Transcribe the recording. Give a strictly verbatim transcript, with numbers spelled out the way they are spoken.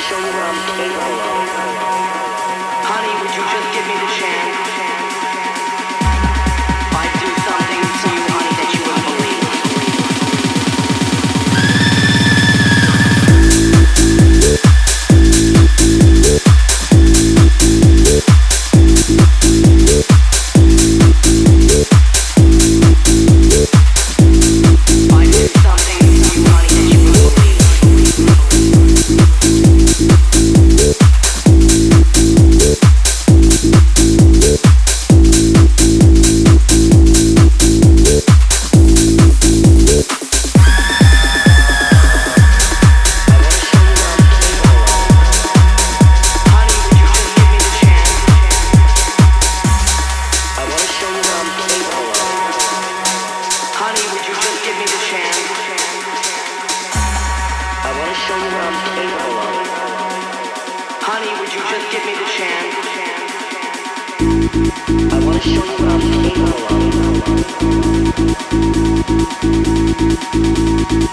show you what I'm capable of. Honey, would you just give me the chance? I'd do something to you, honey, that you wouldn't believe. I